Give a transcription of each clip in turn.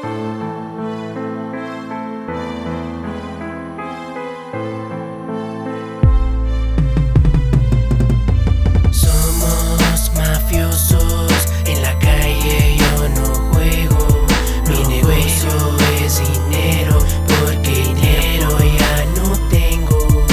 Somos mafiosos, en la calle yo no juego. Mi negocio es dinero, porque dinero ya no tengo.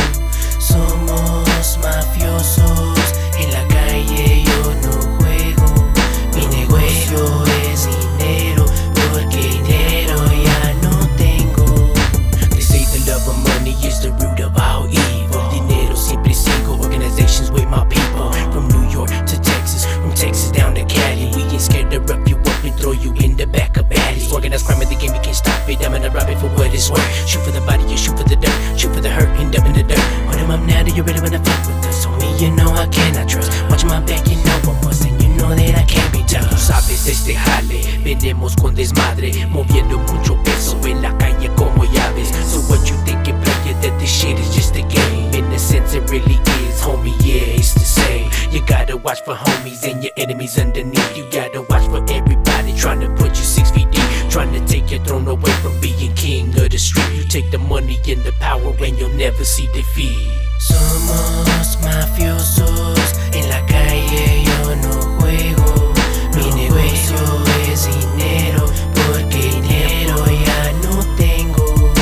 Somos mafiosos, en la calle yo no juego. Mi negocio es dinero, porque dinero ya no tengo. They say the love of money is the root of all evil. Dinero siempre sigo, organizations with my people. From New York to Texas, from Texas down to Cali. We ain't scared to rough you up and throw you in the back of alleys. Organized crime in the game, we can't stop it. I'm gonna rob it for what it's worth. Shoot for the body, you shoot for the dirt. Shoot for the hurt, end up in the dirt. Put him up now, do you really wanna fuck with us? Homie, you know I cannot trust. Watch my back, you know I must, and you know that I can't be tough. Tú sabes este jale, venimos con desmadre, moviendo mucho peso en la calle como llaves. So what you thinking, player, that this shit is just a game? In a sense it really is, homie, yeah, it's the same. You gotta watch for homies and your enemies underneath. You gotta watch for everybody trying to put you 6 feet deep, trying to take your throne away from being king of the street. You take the money and the power and you'll never see defeat. Somos mafiosos, en la calle yo no juego. Mi negocio es dinero, porque dinero ya no tengo.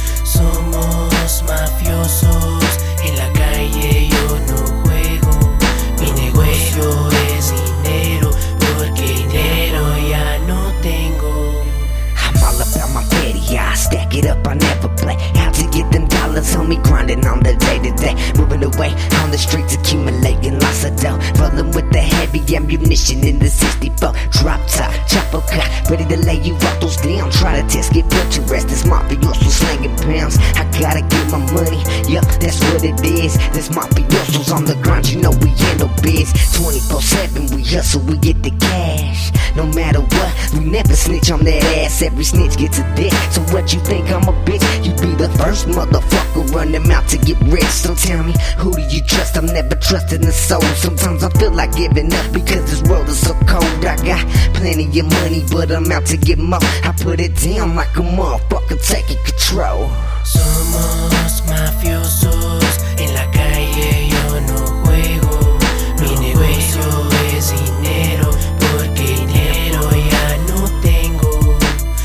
Somos mafiosos, en la calle yo no juego. Mi negocio es dinero, porque dinero ya no tengo. I'm all about my petty, I stack it up, I never play. How to get them dollars, homie, grinding on the day-to-day. Moving away on the streets, accumulating lots of dough. Rolling with the heavy ammunition in the 64. Drop top, chopper cut, ready to lay you all those down. Try to test, get put to rest, this mafioso slanging pounds. I gotta get my money, yup, that's what it is. This mafioso's on the grind, you know we handle biz. 24/7, we hustle, we get the cash. No matter what, we never snitch on that ass. Every snitch gets a dick. So what you think, I'm a bitch? You be the first motherfucker running out to get rich. So tell me, who do you trust? I'm never trusting the soul. Sometimes I feel like giving up because this world is so cold. I got plenty of money, but I'm out to get more. I put it down like a motherfucker taking control. Somos mafiosos, en la calle yo no juego. Mi negocio es dinero, porque dinero ya no tengo.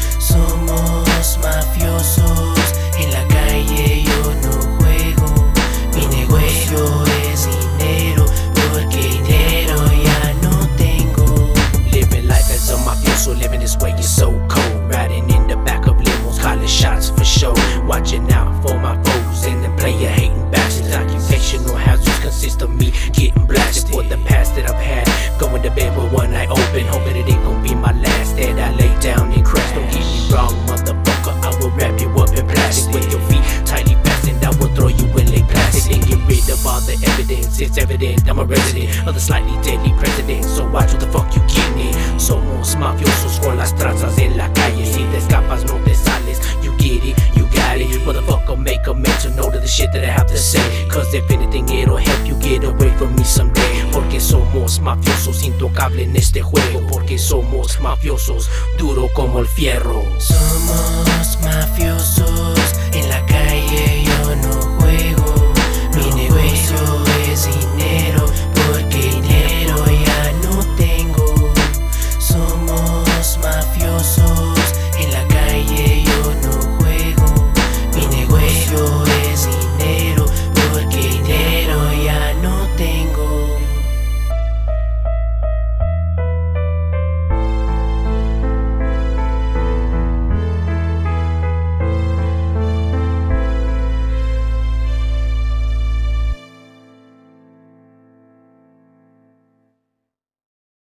Somos mafiosos, en la calle yo no juego. Mi negocio es dinero, porque dinero ya no tengo. Living life as a mafioso, living this way is so cold. Riding in the back of limos, calling shots for show. Watching out for my foes and the player hating bastards. Occupational hazards consist of me getting blasted for the past that I've had. Going to bed with one eye open, hoping it ain't gon' be my last. That I lay down and crash. Don't get me wrong, motherfucker, I will wrap you up in plastic. With your feet tightly fastened, I will throw you in lay plastic and get rid of all the evidence. It's evident I'm a resident of the slightly deadly president. So watch what the fuck you getting in. Somos mafiosos con las tranzas en la calle. Si te escapas no te sales. You get it, you got it. Motherfucker, make a mental note of the shit that I have to say. Cause if anything it'll help you get away from me someday. Porque somos mafiosos, intocable en este juego. Porque somos mafiosos, duro como el fierro. Somos mafiosos.